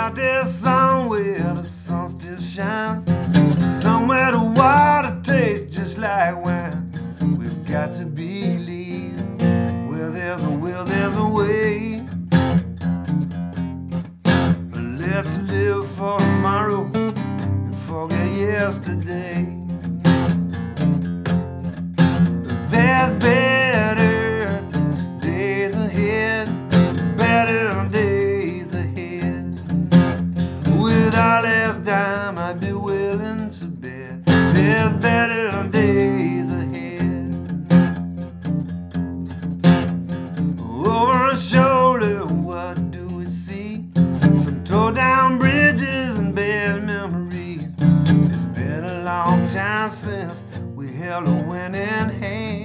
out there somewhere the sun still shines, somewhere the water tastes just like wine. We've got to believe where there's a will, there's a way. Let's live for tomorrow and forget yesterday. There's better days ahead, better days ahead. With all less time, I'd be willing to bet there's better days ahead. Over our shoulder, what do we see? Some tore down bridges and bad memories. It's been a long time since we held a winning hand.